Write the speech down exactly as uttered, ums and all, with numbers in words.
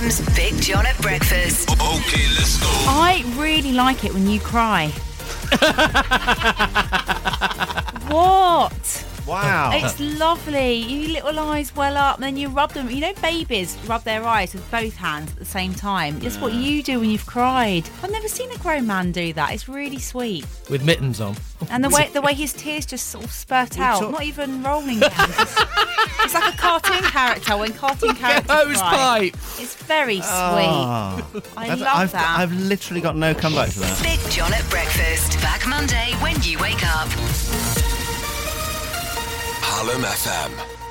M's Big John at Breakfast. Okay, let's go. I really like it when you cry. What? Wow. It's lovely. Your little eyes well up, and then you rub them. You know, babies rub their eyes with both hands at the same time. That's what you do when you've cried. I've never seen a grown man do that. It's really sweet. With mittens on. And the way the way his tears just sort of spurt out, talk- not even rolling down. It's, it's like a cartoon character when cartoon characters Hose cry. pipe. It's very sweet. Oh. I I've, love I've, that. I've literally got no comeback to that. Big John at Breakfast. Back Monday when you wake up. Hallam F M.